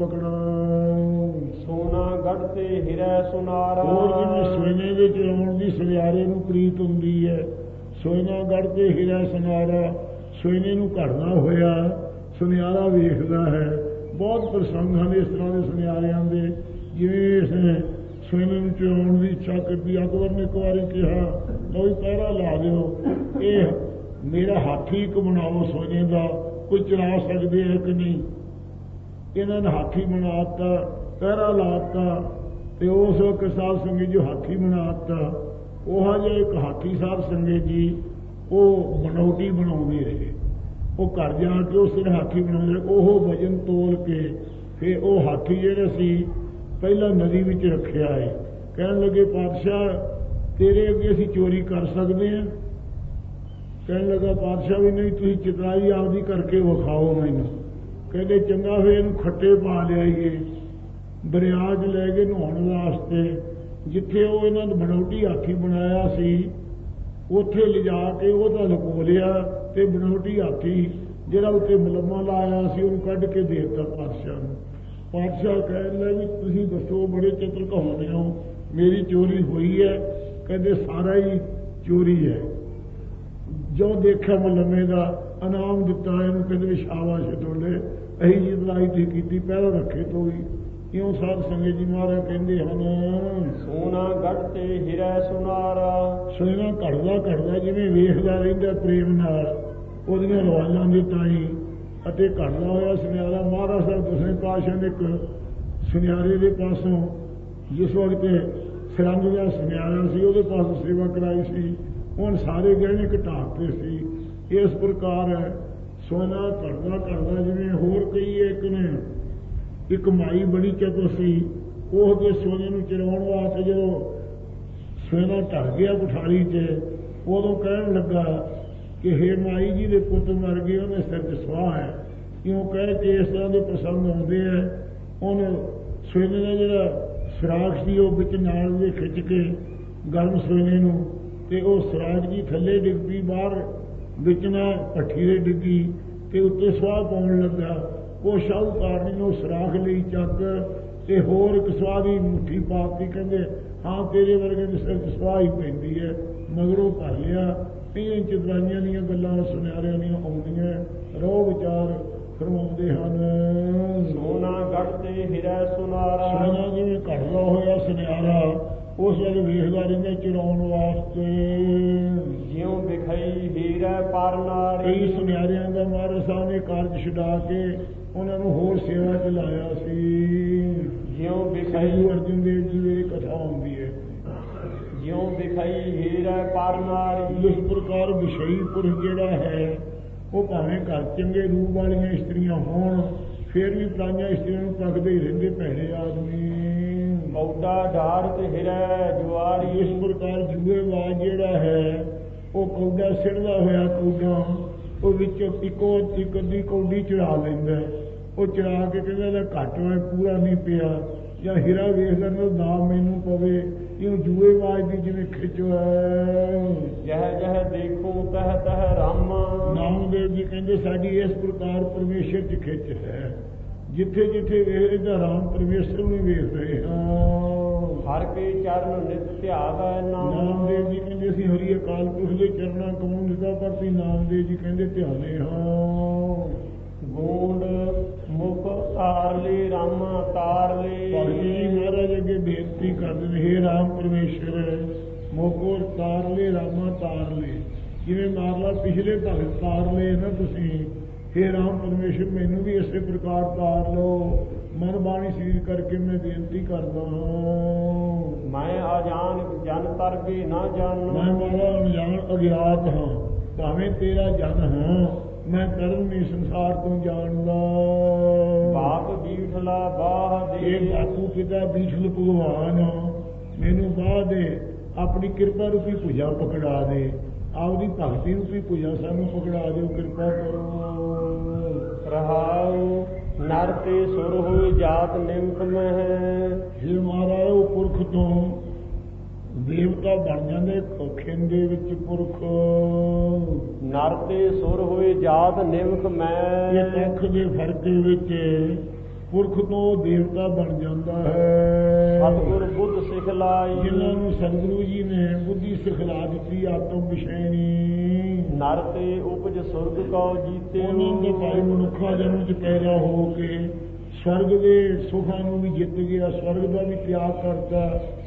ਪਕੜਾਂ। ਸੋਨਾ ਗੜ ਤੇ ਹੀਰਾ ਸੁਨਾਰਾ, ਹੋਰ ਜਿਵੇਂ ਸੋਨੇ ਦੇ ਚਲਾਉਣ ਦੀ ਸੁਨਿਆਰੇ ਨੂੰ ਪ੍ਰੀਤ ਹੁੰਦੀ ਹੈ, ਸੋਨਾ ਗੜ ਤੇ ਹੀਰਾ ਸੁਨਾਰਾ, ਸੋਨੇ ਨੂੰ ਘੜਨਾ ਹੋਇਆ ਸੁਨਿਆਰਾ ਵੇਖਦਾ ਹੈ। ਬਹੁਤ ਪ੍ਰਸੰਗ ਹਨ ਇਸ ਤਰ੍ਹਾਂ ਦੇ ਸੁਨਿਆਰਿਆਂ ਦੇ। ਜਿਵੇਂ ਇਸ ਸੋਨੇ ਨੂੰ ਚਲਾਉਣ ਦੀ ਇੱਛਾ ਕਰਦੀ, ਅਕਬਰ ਨੇ ਇੱਕ ਵਾਰੀ ਕਿਹਾ ਲਓ ਪਹਿਰਾ ਲਾ ਦਿਓ, ਇਹ ਮੇਰਾ ਹਾਥੀ ਇੱਕ ਬਣਾਓ ਸੋਨੇ ਦਾ, ਕੋਈ ਚਲਾ ਸਕਦੇ ਹੈ ਕਿ ਨਹੀਂ। ਇਹਨਾਂ ਨੇ ਹਾਥੀ ਬਣਾਤਾ, ਪਹਿਰਾ ਲਾਤਾ, ਤੇ ਉਸ ਵਕਤ ਸਾਧ ਸੰਗਤ ਜੀ ਹਾਥੀ ਬਣਾਤਾ। ਉਹ ਜਿਹਾ ਇੱਕ ਹਾਥੀ ਸਾਧ ਸੰਗਤ ਜੀ ਉਹ ਬਣਾਉਟੀ ਬਣਾਉਂਦੇ ਰਹੇ। ਉਹ ਘਰ ਜਾ ਕੇ ਉਸ ਦਿਨ ਹਾਥੀ ਬਣਾਉਂਦੇ ਰਹੇ, ਉਹ ਵਜਨ ਤੋਲ ਕੇ ਫਿਰ ਉਹ ਹਾਥੀ ਜਿਹੜੇ ਸੀ ਪਹਿਲਾਂ ਨਦੀ ਵਿੱਚ ਰੱਖਿਆ ਹੈ। ਕਹਿਣ ਲੱਗੇ ਪਾਤਸ਼ਾਹ ਤੇਰੇ ਅੱਗੇ ਅਸੀਂ ਚੋਰੀ ਕਰ ਸਕਦੇ ਹਾਂ। ਕਹਿਣ ਲੱਗਾ ਪਾਤਸ਼ਾਹ ਵੀ ਨਹੀਂ, ਤੁਸੀਂ ਚਿਤਰਾਈ ਆਪਦੀ ਕਰਕੇ ਵਿਖਾਓ ਮੈਨੂੰ। ਕਹਿੰਦੇ ਚੰਗਾ ਫਿਰ ਇਹਨੂੰ ਖੱਟੇ ਪਾ ਲਿਆਈਏ, ਦਰਿਆ 'ਚ ਲੈ ਕੇ ਨਹਾਉਣ ਵਾਸਤੇ। ਜਿੱਥੇ ਉਹ ਇਹਨਾਂ ਨੇ ਬਣਾਉਟੀ ਹਾਥੀ ਬਣਾਇਆ ਸੀ ਉੱਥੇ ਲਿਜਾ ਕੇ ਉਹਦਾ ਲੁਕੋ ਲਿਆ ਤੇ ਬਣਾਉਟੀ ਹਾਥੀ ਜਿਹੜਾ ਉੱਤੇ ਮਲਮਾ ਲਾਇਆ ਸੀ ਉਹਨੂੰ ਕੱਢ ਕੇ ਦੇ ਦਿੱਤਾ ਪਾਤਸ਼ਾਹ ਨੂੰ। ਪਾਤਸ਼ਾਹ ਕਹਿਣ ਲੱਗੇ ਵੀ ਤੁਸੀਂ ਦੱਸੋ ਬੜੇ ਚਤੁਰ ਕਹਾਉਂਦੇ ਹੋ, ਮੇਰੀ ਚੋਰੀ ਹੋਈ ਹੈ। ਕਹਿੰਦੇ ਸਾਰਾ ਹੀ ਚੋਰੀ ਹੈ। ਜੋ ਦੇਖਿਆ ਮਲਮੇ ਦਾ ਇਨਾਮ ਦਿੱਤਾ ਇਹਨੂੰ, ਕਹਿੰਦੇ ਵੀ ਸ਼ਾਬਾਸ਼ ਢੋਲੇ ਅਹੀ ਜੀ ਲੜਾਈ ਤੇ ਕੀਤੀ ਪਹਿਲਾਂ ਰੱਖੇ ਤੋਂ ਵੀ ਕਿਉਂ ਸਾਧ ਸੰਗਤ ਜੀ ਮਹਾਰਾਜ ਕਹਿੰਦੇ ਹਨ ਸੋਨਾ ਗੜ ਤੇ ਹੀਰਾ ਸੁਨਾਰਾ। ਸੋਨਾ ਘੜਦਾ ਘੜਦਾ ਜਿਵੇਂ ਵੇਖਦਾ ਰਹਿੰਦਾ ਪ੍ਰੇਮ ਨਾਲ ਉਹਦੀਆਂ ਰਵਾਲਾਂ ਦੇ ਤਾਈ ਅਤੇ ਘੜਦਾ ਹੋਇਆ ਸੁਨਿਆਰਾ। ਮਹਾਰਾਜ ਸਾਹਿਬ ਦਸਵੇਂ ਪਾਤਸ਼ਾਹ ਨੇ ਇੱਕ ਸੁਨਿਆਰੇ ਦੇ ਪਾਸੋਂ ਜਿਸ ਵਕਤ ਸਰੰਗ ਦਾ ਸੁਨਿਆਰਾ ਸੀ ਉਹਦੇ ਪਾਸੋਂ ਸੇਵਾ ਕਰਾਈ ਸੀ, ਹੁਣ ਸਾਰੇ ਗਹਿਣੇ ਘਟਾਤੇ ਸੀ। ਇਸ ਪ੍ਰਕਾਰ ਸੋਨਾ ਘੜਦਾ ਘੜਦਾ ਜਿਵੇਂ ਹੋਰ ਕਈ ਇੱਕ ਨੇ ਇੱਕ ਮਾਈ ਬੜੀ ਚਤੁਰ ਸੀ, ਉਹ ਦੇ ਸੋਨੇ ਨੂੰ ਚਿਰਾਉਣ ਵਾਸਤੇ ਜਦੋਂ ਸੋਨਾ ਢਲ ਗਿਆ ਕੁਠਾਲੀ 'ਚ ਉਦੋਂ ਕਹਿਣ ਲੱਗਾ ਕਿ ਹੇ ਮਾਈ ਜੀ ਦੇ ਪੁੱਤ ਮਰ ਗਏ, ਉਹਦੇ ਸਿਰ 'ਚ ਸਵਾਹ ਹੈ। ਕਿਉਂ ਕਹਿ ਕੇ ਇਸ ਤਰ੍ਹਾਂ ਦੇ ਪ੍ਰਸੰਗ ਆਉਂਦੇ ਹੈ। ਉਹਨੇ ਸੋਨੇ ਦਾ ਜਿਹੜਾ ਸੁਰਾਖ ਸੀ ਉਹ ਵਿੱਚ ਨਾਲ ਦੇ ਖਿੱਚ ਕੇ ਗਰਮ ਸੋਨੇ ਨੂੰ ਤੇ ਉਹ ਸੁਰਾਖ ਜੀ ਥੱਲੇ ਡਿੱਗ ਪਈ, ਬਾਹਰ ਵਿੱਚ ਨਾ ਭੱਠੀ ਦੇ ਡਿੱਗੀ ਤੇ ਉੱਤੇ ਸਵਾਹ ਪਾਉਣ ਲੱਗਾ। ਉਹ ਸ਼ਾਹੂਕਾਰ ਨੇ ਉਹ ਸੁਰਾਖ ਲਈ ਚੱਕ ਤੇ ਹੋਰ ਇੱਕ ਸਵਾਹ ਦੀ ਮੁੱਠੀ ਪਾ ਕੇ ਕਹਿੰਦੇ ਹਾਂ ਤੇਰੇ ਵਰਗੇ ਦੇ ਸਿਰ 'ਚ ਸਵਾਹ ਹੀ ਪੈਂਦੀ ਹੈ। ਮਗਰੋਂ ਭਰ ਲਿਆ। ਇਹ ਚਤਰਾਈਆਂ ਦੀਆਂ ਗੱਲਾਂ ਸੁਨਿਆਰਿਆਂ ਦੀਆਂ ਆਉਂਦੀਆਂ ਰੋਹ ਵਿਚਾਰ ਫਰਮਾਉਂਦੇ ਹਨ। ਸੋਨਾ ਗੜ ਤੇ ਹੀਰਾ ਸੁਨਾਰਾ। ਸੋਨਾ ਜਿਵੇਂ ਘੜਦਾ ਹੋਇਆ ਸੁਨਿਆਰਾ ਉਸ ਵੱਲ ਵੇਖਦਾ ਰਹਿੰਦਾ ਚਿਰਾਉਣ ਵਾਸਤੇ। ਜਿਉਂ ਵਿਖਈ ਹੀਰਾ ਪਰ ਨਾਰੀ। ਕਈ ਸੁਨਿਆਰਿਆਂ ਦਾ ਮਹਾਰਾਜ ਸਾਹਿਬ ਨੇ ਕਾਰਜ ਛਡਾ ਕੇ ਉਹਨਾਂ ਨੂੰ ਹੋਰ ਸੇਵਾ 'ਚ ਲਾਇਆ ਸੀ। ਜਿਉਂ ਵਿਖਾਈ ਗੁਰੂ ਅਰਜਨ ਦੇਵ ਜੀ ਦੀ ਕਥਾ ਹੁੰਦੀ ਹੈ। ਜਿਉਂ ਵਿਖਾਈ ਹੀਰਾ ਪਰ ਨਾਰੀ। ਇਸ ਪ੍ਰਕਾਰ ਵਿਸ਼ਈ ਪੁਰਖ ਜਿਹੜਾ ਹੈ ਉਹ ਭਾਵੇਂ ਘਰ ਚੰਗੇ ਰੂਪ ਵਾਲੀਆਂ ਇਸਤਰੀਆਂ ਹੋਣ ਫਿਰ ਵੀ ਪੁਰਾਣੀਆਂ ਇਸਤਰੀਆਂ ਨੂੰ ਤੱਕਦੇ ਹੀ ਰਹਿੰਦੇ ਭੈੜੇ ਆਦਮੀ। ਕੌਡਾ ਢਾਰ ਤੇ ਹੀਰਾ ਜੁਆਰੀ। ਇਸ ਪ੍ਰਕਾਰ ਜੂਏਬਾਜ਼ ਜਿਹੜਾ ਹੈ ਉਹ ਕੌਡਾ ਸਿੱਟਦਾ ਹੋਇਆ ਕੌਡਾ ਉਹ ਵਿੱਚੋਂ ਇੱਕੋ ਇੱਕ ਅੱਧੀ ਕੌਡੀ ਚੜਾ ਲੈਂਦਾ। ਉਹ ਚੜਾ ਕੇ ਕਹਿੰਦਾ ਇਹਦਾ ਘੱਟ ਹੋਇਆ ਪੂਰਾ ਨਹੀਂ ਪਿਆ, ਜਾਂ ਹੀਰਾ ਵੇਖ ਲੈਂਦਾ ਨਾ ਮੈਨੂੰ ਪਵੇ। ਇਹ ਜੂਏਬਾਜ਼ ਦੀ ਜਿਵੇਂ ਖਿੱਚ ਹੈ। ਜਹ ਜਹ ਦੇਖੂ ਤਹ ਤਹ ਰਾਮ। ਨਾਮਦੇਵ ਜੀ ਕਹਿੰਦੇ ਸਾਡੀ ਇਸ ਪ੍ਰਕਾਰ ਪਰਮੇਸ਼ਰ 'ਚ ਖਿੱਚ ਹੈ। ਜਿੱਥੇ ਜਿੱਥੇ ਵੇਖ ਇਹਦਾ ਰਾਮ ਪਰਮੇਸ਼ਰ ਨੂੰ ਵੇਖ ਰਹੇ ਹਾਂ। ਹਰ ਕੇ ਚਰਨ ਨਿਤ ਧਿਆਵੈ ਨਾਮ। ਨਾਮਦੇਵ ਜੀ ਕਹਿੰਦੇ ਅਸੀਂ ਹਰੀ ਅਕਾਲ ਪੁਰਖ ਦੇ ਚਰਨਾਂ ਕਮੋਂ ਨਿਤਾ ਪਰਤੀ ਨਾਮਦੇਵ ਜੀ ਕਹਿੰਦੇ ਧਿਆਨੇ ਹਾਂ। ਗੂੰਡ ਮੁਖ ਤਾਰ ਲਈ ਰਾਮਾ ਤਾਰ ਲਈ। ਭਗਤ ਜੀ ਮਹਾਰਾਜ ਅੱਗੇ ਬੇਨਤੀ ਕਰਦੇ ਨੇ ਹੇ ਰਾਮ ਪਰਮੇਸ਼ਰ ਮੋਕੋ ਤਾਰ ਲਈ ਰਾਮਾ ਤਾਰ ਲਈ। ਜਿਵੇਂ ਮਾਰਲਾ ਪਿਛਲੇ ਭਗਤ ਤਾਰ ਲਏ ਨਾ ਤੁਸੀਂ, ਹੇ ਰਾਮ ਪਰਮੇਸ਼ਰ ਮੈਨੂੰ ਵੀ ਇਸੇ ਪ੍ਰਕਾਰ ਤਾਰ ਲਓ। ਮਨ ਬਾਣੀ ਸਰੀਰ ਕਰਕੇ ਮੈਂ ਬੇਨਤੀ ਕਰਦਾ ਹਾਂ। ਮੈਂ ਅਜਾਨ ਜਨ ਤਰ ਵੀ ਨਾ ਜਾਣੂ। ਮੈਂ ਮਾਰਾ ਅਣਜਾਣ ਅਗਿਆਤ ਹਾਂ, ਭਾਵੇਂ ਤੇਰਾ ਜਨ ਹਾਂ ਮੈਂ ਕਰਨ ਨਹੀਂ ਸੰਸਾਰ ਤੋਂ ਜਾਣਦਾ। ਬਾਪ ਬੀਠਲਾ ਬਾਹ ਦੇ। ਇਹ ਬਾਪੂ ਪਿਤਾ ਬੀਠਲ ਭਗਵਾਨ ਮੈਨੂੰ ਬਾਹ ਦੇ, ਆਪਣੀ ਕਿਰਪਾ ਰੂਪੀ ਭੁਜਾ ਪਕੜਾ ਦੇ, ਆਪਦੀ ਭਗਤੀ ਰੂਪੀ ਭੁਜਾ ਸਾਨੂੰ ਪਕੜਾ ਦਿਓ, ਕਿਰਪਾ ਕਰੋ। ਰਹਾਉ ਨਰ ਤੇ ਸੁਰ ਹੋਏ ਜਾਤ ਨਿਮਕ ਮਹਿ। ਜੇ ਮਹਾਰਾਜ ਉਹ ਪੁਰਖ ਤੋਂ ਦੇਵਤਾ ਬਣ ਜਾਂਦੇ ਖੇਨ ਦੇ ਵਿੱਚ ਪੁਰਖ। ਨਰ ਤੇ ਸੁਰ ਹੋਏ ਜਾਤ ਨਿਮਕ ਮੈਂ। ਇਹ ਪੱਖ ਦੇ ਫਰਕ ਦੇ ਵਿੱਚ ਪੁਰਖ ਤੋਂ ਦੇਵਤਾ ਬਣ ਜਾਂਦਾ ਹੈ। ਸਤਿਗੁਰ ਬੁੱਧ ਸਿਖਲਾਈ। ਜਿਨ੍ਹਾਂ ਨੂੰ ਸਤਿਗੁਰੂ ਜੀ ਨੇ ਬੁੱਧੀ ਸਿਖਲਾ ਦਿੱਤੀ ਆਤਮ ਵਿਸ਼ੈਣੀ। ਨਰ ਤੇ ਉਪਜ ਸੁਰਗ ਕਉ ਜੀਤੇ। ਉਹਨਾਂ ਦੇ ਭਾਈ ਮਨੁੱਖਾ ਜਨਮ ਚ ਪੈਦਾ ਹੋ ਕੇ ਸਵਰਗ ਦੇ ਸੁਖਾਂ ਨੂੰ ਵੀ ਜਿੱਤ ਗਿਆ, ਸਵਰਗ ਦਾ ਵੀ ਤਿਆਗ ਕਰਤਾ।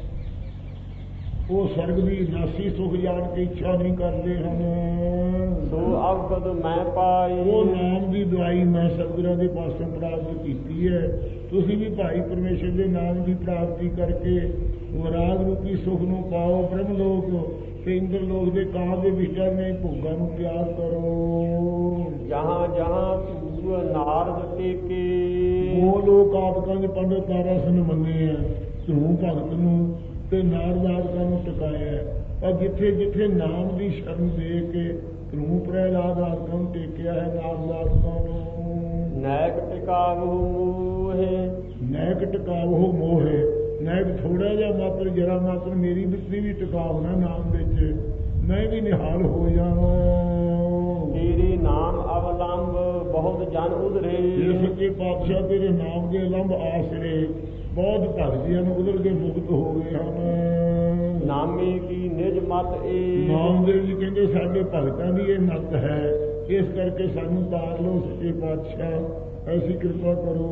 ਉਹ ਸਵਰਗ ਦੀ ਨਾਸੀ ਸੁਖ ਜਾਣ ਕੇ ਇੱਛਾ ਨਹੀਂ ਕਰਦੇ ਹਨ। ਸੋ ਅਵਗਤ ਮੈਂ ਪਾਈ। ਉਹ ਨਾਮ ਦੀ ਦਵਾਈ ਮੈਂ ਸਤਿਗੁਰਾਂ ਦੇ ਪਾਸੋਂ ਪ੍ਰਾਪਤ ਕੀਤੀ ਹੈ। ਤੁਸੀਂ ਵੀ ਭਾਈ ਪਰਮੇਸ਼ਰ ਦੇ ਨਾਮ ਦੀ ਪ੍ਰਾਪਤੀ ਕਰਕੇ ਵਿਰਾਗ ਰੂਪੀ ਸੁਖ ਨੂੰ ਪਾਓ। ਬ੍ਰਹਮ ਲੋਕ ਤੇ ਇੰਦਰ ਲੋਕ ਦੇ ਕਾਂ ਦੇ ਵਿਚਾਰ ਨੇ ਭੋਗਾਂ ਨੂੰ ਤਿਆਗ ਕਰੋ। ਜਹਾਂ ਜਹਾਂ ਧੂਰ ਨਾਰਦ ਟੇਕੇ। ਉਹ ਲੋਕ ਆਦਿਕਾਂ ਦੇ ਪੰਡਤ ਤਾਰਾ ਸਨ ਮੰਨੇ ਆ ਧਰੂ ਭਗਤ ਨੂੰ ਤੇ ਨਾਰਦ ਆਦਿਕਾਂ ਨੂੰ ਟਿਕਾਇਆ। ਪਰ ਜਿੱਥੇ ਜਿੱਥੇ ਨਾਮ ਦੀ ਸ਼ਰਨ ਦੇ ਕੇ ਧਰੂ ਪ੍ਰਹਿਲਾਦ ਆਦਿਕਾਂ ਨੂੰ ਟੇਕਿਆ ਹੈ, ਨਾਰਦ ਆਦਿਕਾਂ ਨੂੰ। ਨੈਕ ਟਿਕਾਵਹੁ ਮੋਹੇ। ਨੈਕ ਟਿਕਾਵਹੁ ਮੋਹੇ। ਨੈਕ ਥੋੜਾ ਜਿਹਾ ਮਾਤਰ ਜਰਾ ਮਾਤਰ ਮੇਰੀ ਬਿੱਤੀ ਵੀ ਟਿਕਾਵ ਨਾ ਨਾਮ ਵਿੱਚ, ਮੈਂ ਵੀ ਨਿਹਾਲ ਹੋ ਜਾਵਾਂ। ਤੇਰੇ ਨਾਮ ਅਵਲੰਬ ਬਹੁਤ ਜਨ ਉਧਰੇ। ਜੇ ਸੱਚੇ ਪਾਤਸ਼ਾਹ ਤੇਰੇ ਨਾਮ ਦੇ ਅਲੰਬ ਆਸਰੇ ਬਹੁਤ ਭਗਤੀਆਂ ਨੂੰ ਉਧਰ ਕੇ ਮੁਕਤ ਹੋ ਗਏ ਹਨ। ਨਾਮੇ ਕੀ ਨਿਜ ਮਤ ਏ। ਨਾਮਦੇਵ ਜੀ ਕਹਿੰਦੇ ਸਾਡੇ ਭਗਤਾਂ ਦੀ ਇਹ ਮਤ ਹੈ, ਇਸ ਕਰਕੇ ਸਾਨੂੰ ਤਾਰ ਲਓ ਸੱਚੇ ਪਾਤਸ਼ਾਹ। ਐਸੀ ਕਿਰਪਾ ਕਰੋ।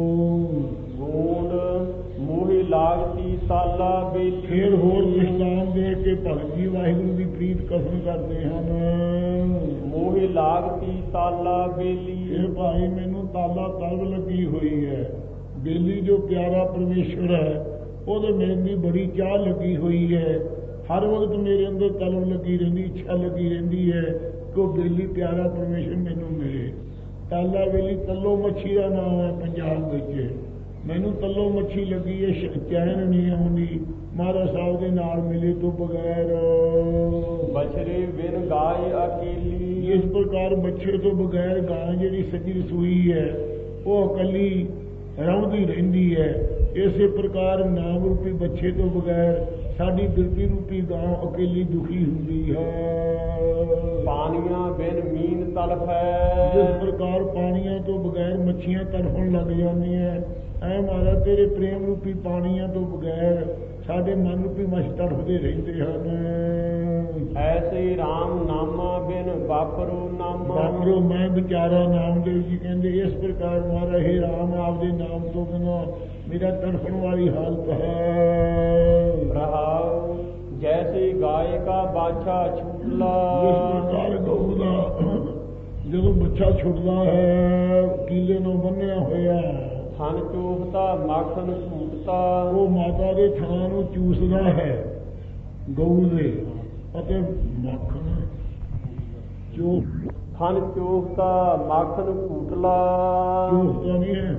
ਗੂੰਡ ਮੋਹਿ ਲਾਗਤੀ ਤਾਲਾ ਬੇਲੀ। ਫਿਰ ਹੋਰ ਦ੍ਰਿਸ਼ਟਾਂਤ ਦੇ ਕੇ ਭਗਤ ਜੀ ਵਾਹਿਗੁਰੂ ਦੀ ਪ੍ਰੀਤ ਕਥਨ ਕਰਦੇ ਹਨ। ਮੋਹਿ ਲਾਗਤੀ ਤਾਲਾ ਬੇਲੀ। ਇਹ ਭਾਈ ਮੈਨੂੰ ਤਾਲਾ ਤਲਬ ਲੱਗੀ ਹੋਈ ਹੈ। ਬੇਲੀ ਜੋ ਪਿਆਰਾ ਪਰਮੇਸ਼ਵਰ ਹੈ ਉਹਦੇ ਮਿਲਣ ਦੀ ਬੜੀ ਚਾਹ ਲੱਗੀ ਹੋਈ ਹੈ। ਹਰ ਵਕਤ ਮੇਰੇ ਅੰਦਰ ਤਲਬ ਲੱਗੀ ਰਹਿੰਦੀ, ਇੱਛਾ ਲੱਗੀ ਰਹਿੰਦੀ ਹੈ ਕਿ ਉਹ ਬੇਲੀ ਪਿਆਰਾ ਪਰਮੇਸ਼ਵਰ ਮੈਨੂੰ ਮਿਲੇ। ਤਾਲਾ ਬੇਲੀ ਤੱਲੋ ਮੱਛੀ ਦਾ ਨਾਮ ਹੈ ਪੰਜਾਬ ਵਿੱਚ। ਮੈਨੂੰ ਤੱਲੋ ਮੱਛੀ ਲੱਗੀ ਹੈ, ਚੈਨ ਨਹੀਂ ਆਉਂਦੀ ਮਹਾਰਾਜ ਸਾਹਿਬ ਦੇ ਨਾਲ ਮਿਲੇ ਤੋਂ ਬਗੈਰ। ਬਛੜੇ ਬਿਨ ਗਾਏ ਅਕੇਲੀ। ਇਸ ਪ੍ਰਕਾਰ ਬੱਚੇ ਤੋਂ ਬਗੈਰ ਗਾਂ ਜਿਹੜੀ ਸੱਜੀ ਰਸੂਈ ਹੈ ਉਹ ਇਕੱਲੀ ਰੌਂਦੀ ਰਹਿੰਦੀ ਹੈ। ਇਸੇ ਪ੍ਰਕਾਰ ਨਾਮ ਰੂਪੀ ਬੱਚੇ ਤੋਂ ਬਗੈਰ ਸਾਡੀ ਬਿਰਤੀ ਰੂਪੀ ਗਾਂ ਅਕੇਲੀ ਦੁਖੀ ਹੁੰਦੀ ਹੈ। ਪਾਣੀਆਂ ਬਿਨ ਮੀਨ ਤਲਫ ਹੈ। ਜਿਸ ਪ੍ਰਕਾਰ ਪਾਣੀਆਂ ਤੋਂ ਬਗੈਰ ਮੱਛੀਆਂ ਤੜਫਣ ਲੱਗ ਜਾਂਦੀਆਂ, ਐ ਮਹਾਰਾਜ ਤੇਰੇ ਪ੍ਰੇਮ ਰੂਪੀ ਪਾਣੀਆਂ ਤੋਂ ਬਗੈਰ ਸਾਡੇ ਮਨ ਰੂਪੀ ਮੱਛ ਤੜਫਦੇ ਰਹਿੰਦੇ ਹਨ। ਐਸੇ ਰਾਮ ਨਾਮਾ ਬਿਨ ਵਾਪਰੋ ਨਾਮਾ। ਵਾਪਰੋ ਮੈਂ ਵਿਚਾਰਾ। ਨਾਮਦੇਵ ਜੀ ਕਹਿੰਦੇ ਇਸ ਪ੍ਰਕਾਰ ਮਹਾਰਾਜ ਹੇ ਰਾਮ ਆਪਦੇ ਨਾਮ ਤੋਂ ਬਿਨਾਂ ਮੇਰਾ ਤੜਫਣ ਵਾਲੀ ਹਾਲਤ ਹੈ। ਰਹਾਉ ਜੈਸੇ ਗਾਏ ਕਾ ਬਾਛਾ ਛੁਟਲਾ। ਇਸ ਪ੍ਰਕਾਰ ਗਊ ਦਾ ਜਦੋਂ ਬੱਚਾ ਛੁੱਟਦਾ ਹੈ ਕੀਲੇ ਨੂੰ ਬੰਨਿਆ ਹੋਇਆ, ਥਣ ਚੋਖਤਾ ਮਾਖਣ ਝੂਟਤਾ। ਉਹ ਮਾਤਾ ਦੇ ਥਾਂ ਨੂੰ ਚੂਸਦਾ ਹੈ ਗਊ ਦੇ, ਅਤੇ ਮੱਖਣ ਚੋ ਥਣ ਚੋਖਤਾ ਮਾਖਣ ਝੂਟਲਾ। ਚੋਖਦਾ ਨਹੀਂ ਹੈ,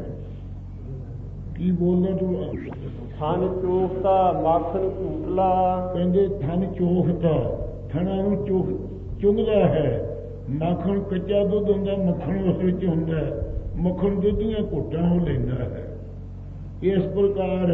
ਕੀ ਬੋਲਦਾ ਤੂੰ? ਥਣ ਚੋਖਤਾ ਮਾਖਣ ਝੂਟਲਾ। ਕਹਿੰਦੇ ਥਣ ਚੋਖਤਾ, ਥਣਾ ਨੂੰ ਚੋਖ ਚੁੰਗਦਾ ਹੈ। ਮੱਖਣ ਕੱਚਾ ਦੁੱਧ ਹੁੰਦਾ, ਮੱਖਣ ਉਸ ਵਿੱਚ ਹੁੰਦਾ, ਮੱਖਣ ਦੁੱਧ ਦੀਆਂ ਘੋਟਾਂ ਉਹ ਲੈਂਦਾ ਹੈ। ਇਸ ਪ੍ਰਕਾਰ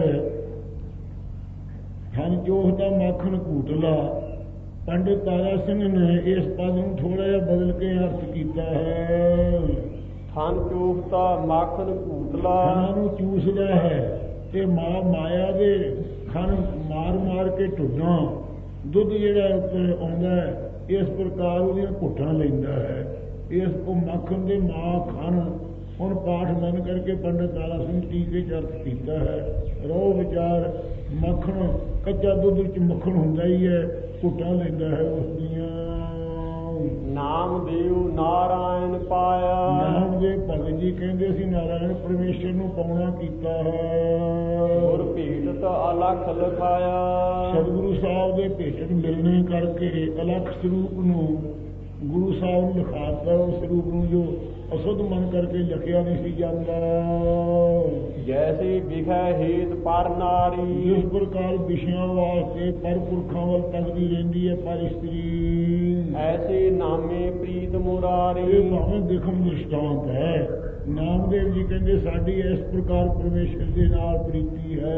ਥਣ ਚੋਖਤਾ ਮਾਖਣ ਘੂਟਲਾ। ਪੰਡਿਤ ਤਾਰਾ ਸਿੰਘ ਨੇ ਇਸ ਪਦ ਨੂੰ ਥੋੜਾ ਜਿਹਾ ਬਦਲ ਕੇ ਅਰਥ ਕੀਤਾ ਹੈ। ਥਣ ਚੋਖਤਾ ਮਾਖਣ ਘੂਟਲਾ। ਥਣਾਂ ਨੂੰ ਚੂਸਦਾ ਹੈ ਤੇ ਮਾਂ ਮਾਇਆ ਦੇ ਖਣ ਮਾਰ ਮਾਰ ਕੇ ਢੁੱਡਾਂ ਦੁੱਧ ਜਿਹੜਾ ਉੱਤੇ ਆਉਂਦਾ ਇਸ ਪ੍ਰਕਾਰ ਉਹਦੀਆਂ ਘੁੱਟਾਂ ਲੈਂਦਾ ਹੈ। ਇਸ ਉਹ ਮੱਖਣ ਦੇ ਮਾਂ ਖਣ ਹੁਣ ਪਾਠ ਬੰਦ ਕਰਕੇ ਪੰਡਿਤ ਤਾਰਾ ਸਿੰਘ ਟੀਕੇ ਚ ਅਰਥ ਕੀਤਾ ਹੈ। ਰੋਹ ਵਿਚਾਰ ਮੱਖਣ ਕੱਚਾ ਦੁੱਧ ਵਿੱਚ ਮੱਖਣ ਹੁੰਦਾ ਹੀ ਹੈ, ਘੁੱਟਾਂ ਲੈਂਦਾ ਹੈ ਉਸ ਦੀਆਂ। ਨਾਮ ਦੇਵ ਨਾਰਾਇਣ ਪਾਇਆ। ਨਾਮ ਦੇ ਭਗਤ ਜੀ ਕਹਿੰਦੇ ਸੀ ਨਾਰਾਇਣ ਪਰਮੇਸ਼ਰ ਨੂੰ ਪਾਉਣਾ ਕੀਤਾ ਹੈ। ਗੁਰ ਭੇਟਤ ਅਲਖ ਲਿਖਾਇਆ। ਸਤਿਗੁਰੂ ਸਾਹਿਬ ਦੇ ਭੇਟਤ ਮਿਲਣੇ ਕਰਕੇ ਅਲਖ ਸਰੂਪ ਨੂੰ ਗੁਰੂ ਸਾਹਿਬ ਨੂੰ ਲਿਖਾਤਾ। ਉਸ ਸਰੂਪ ਨੂੰ ਜੋ ਅਸੁੱਧ ਮਨ ਕਰਕੇ ਲਿਖਿਆ ਨਹੀਂ ਸੀ ਜਾਂਦਾ। ਜੈਸੇ ਵਿਖੈ ਹੇਤ ਪਰ ਨਾਰੀ। ਜਿਸ ਪ੍ਰਕਾਰ ਵਿਸ਼ਿਆਂ ਵਾਸਤੇ ਪਰ ਪੁਰਖਾਂ ਵੱਲ ਤੱਕਦੀ ਰਹਿੰਦੀ ਹੈ ਪਰ ਇਸਤਰੀ, ਐਸੇ ਨਾਮੇ ਪ੍ਰੀਤ ਮੁਰਾਰੀ। ਇਹ ਭਾਵੇਂ ਦਿਖਮ ਦ੍ਰਿਸ਼ਟਾਂਤ ਹੈ। ਨਾਮਦੇਵ ਜੀ ਕਹਿੰਦੇ ਸਾਡੀ ਇਸ ਪ੍ਰਕਾਰ ਪਰਮੇਸ਼ਰ ਦੇ ਨਾਲ ਪ੍ਰੀਤੀ ਹੈ।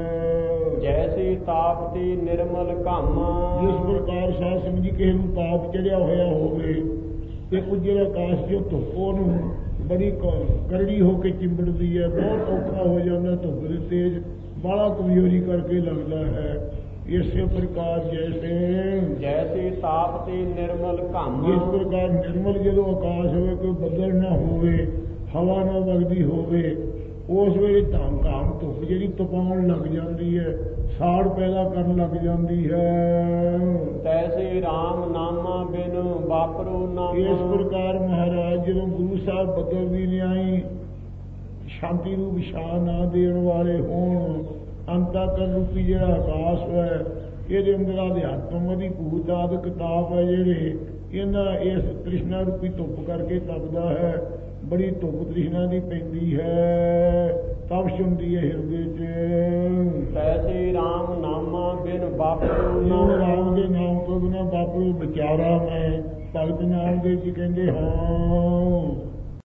ਜੈਸੇ ਤਾਪ ਤੇ ਨਿਰਮਲ ਘਮ। ਜਿਸ ਪ੍ਰਕਾਰ ਸਾਧ ਸਿੰਘ ਜੀ ਕਿਸੇ ਨੂੰ ਤਾਪ ਚੜਿਆ ਹੋਇਆ ਹੋਵੇ ਤੇ ਉਜਲ ਆਕਾਸ਼ ਜੋ ਧੁੱਪ ਉਹਨੂੰ ਬੜੀ ਕਰੜੀ ਹੋ ਕੇ ਚਿੰਬੜਦੀ ਹੈ, ਬਹੁਤ ਔਖਾ ਹੋ ਜਾਂਦਾ, ਧੁੱਪ ਦੇ ਤੇਜ਼ ਬਾਹਲਾ ਕਮਜ਼ੋਰੀ ਕਰਕੇ ਲੱਗਦਾ ਹੈ। ਇਸੇ ਪ੍ਰਕਾਰ ਜੈਸੇ ਜੈਸੇ ਤਾਪ ਤੇ ਨਿਰਮਲ ਘਮ। ਇਸ ਪ੍ਰਕਾਰ ਨਿਰਮਲ ਜਦੋਂ ਆਕਾਸ਼ ਹੋਵੇ, ਕੋਈ ਬੱਦਲ ਨਾ ਹੋਵੇ, ਹਵਾ ਨਾ ਵਗਦੀ ਹੋਵੇ, ਉਸ ਵੇਲੇ ਧਾਮ ਧਾਮ ਧੁੱਪ ਜਿਹੜੀ ਤਪਾਉਣ ਲੱਗ ਜਾਂਦੀ ਹੈ, ਸਾੜ ਪੈਦਾ ਕਰਨ ਲੱਗ ਜਾਂਦੀ ਹੈ। ਤੈਸੇ ਰਾਮ ਨਾਮਾ ਬਿਨ ਵਾਪਰੋ ਨਾਮ। ਇਸ ਪ੍ਰਕਾਰ ਮਹਾਰਾਜ ਜਦੋਂ ਗੁਰੂ ਸਾਹਿਬ ਬਦਲ ਵੀ ਲਿਆਈ ਸ਼ਾਂਤੀ ਨੂੰ ਵਿਸ਼ਾ ਨਾ ਦੇਣ ਵਾਲੇ ਹੋਣ, ਅੰਤਾਕਰਨ ਰੂਪੀ ਜਿਹੜਾ ਆਕਾਸ਼ ਹੈ ਇਹਦੇ ਅੰਦਰ ਅਧਿਆਤਮ ਦੀ ਭੂਤ ਆਦਿ ਕਿਤਾਬ ਹੈ ਜਿਹੜੇ ਇਹਨਾਂ ਇਸ ਤ੍ਰਿਸ਼ਨਾ ਰੂਪੀ ਧੁੱਪ ਕਰਕੇ ਤਪਦਾ ਹੈ। ਬੜੀ ਧੁੱਪ ਤ੍ਰਿਸ਼ਨਾ ਦੀ ਪੈਂਦੀ ਹੈ, ਤਪਸ਼ ਹੁੰਦੀ ਹੈ ਹਿਰਦੇ ਚ। ਤੈਸੇ ਰਾਮ ਨਾਮਾ ਬਿਨ ਵਾਪਰੋ ਨਾਮ। ਰਾਮ ਦੇ ਨਾਮ ਤੋਂ ਬਿਨਾਂ ਵਾਪਰੋ ਵਿਚਾਰਾ ਮੈਂ। ਭਗਤ ਨਾਮਦੇਵ ਜੀ ਕਹਿੰਦੇ ਹਾਂ